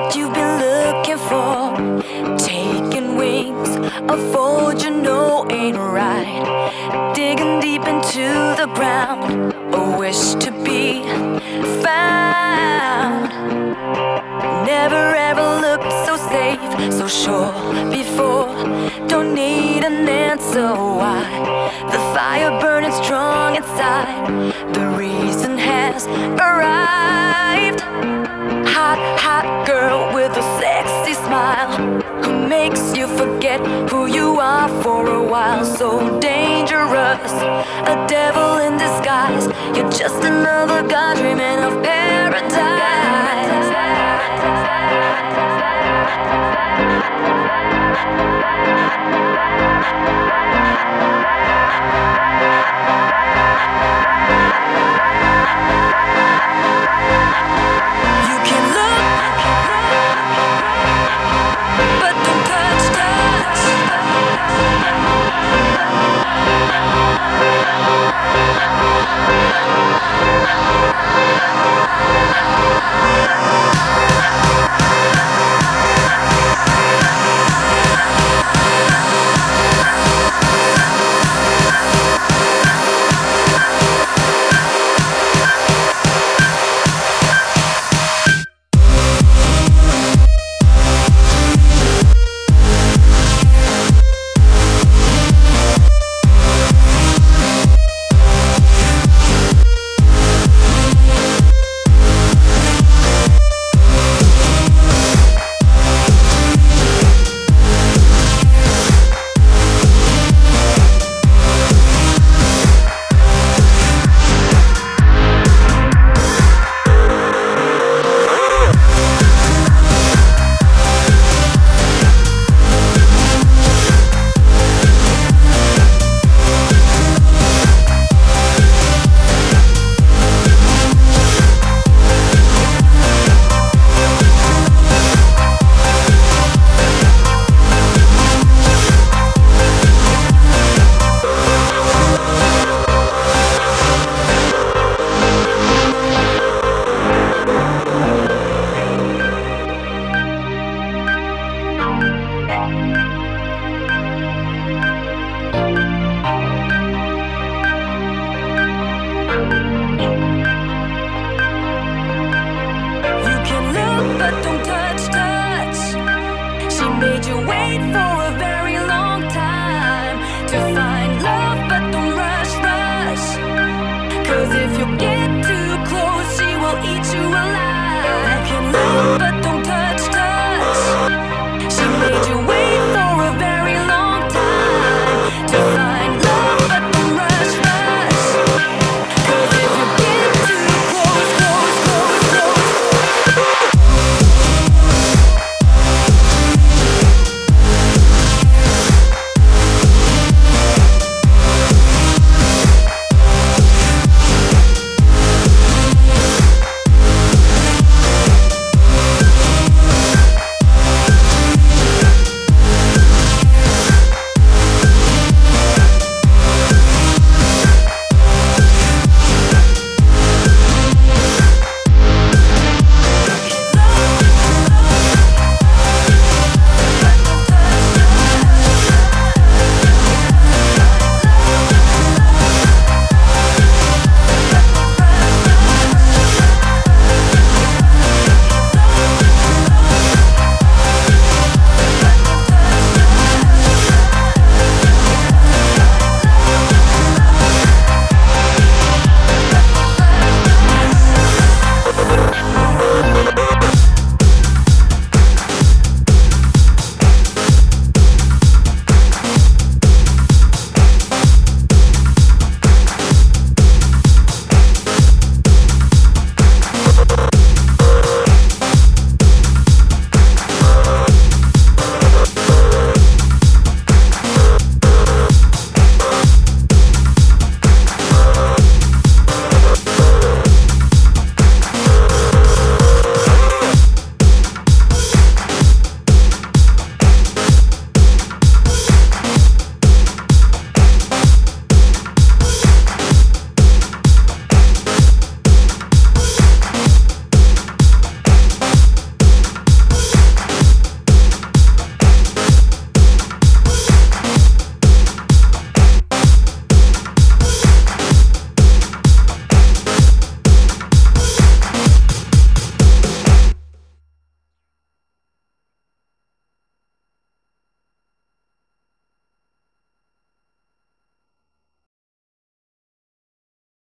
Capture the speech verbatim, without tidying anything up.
you've been looking for. Taking wings, a fold you know ain't right. Digging deep into the ground, a wish to be found. Never ever looked so safe, so sure before. Don't need an answer why. The fire burning strong inside. The reason has arrived. Hot, hot girl with a sexy smile, who makes you forget who you are for a while. So dangerous, a devil in disguise. You're just another guy dreaming of paradise. You can look, but don't touch, touch. You can look, but don't touch, touch. She made you wait for